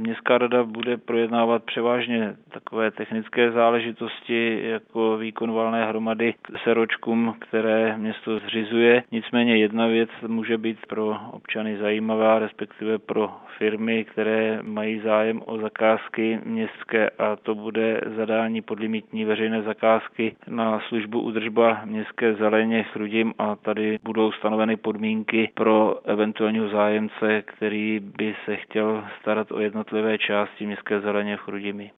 Městská rada bude projednávat převážně takové technické záležitosti jako výkon valné hromady seročkům, které město zřizuje. Nicméně jedna věc může být pro občany zajímavá, respektive pro firmy, které mají zájem o zakázky městské, a to bude zadání podlimitní veřejné zakázky na službu údržba městské zeleně Chrudim, a tady budou stanoveny podmínky pro eventuálního zájemce, který by se chtěl starat o jednotlivé části městské zeleně v Chrudimi.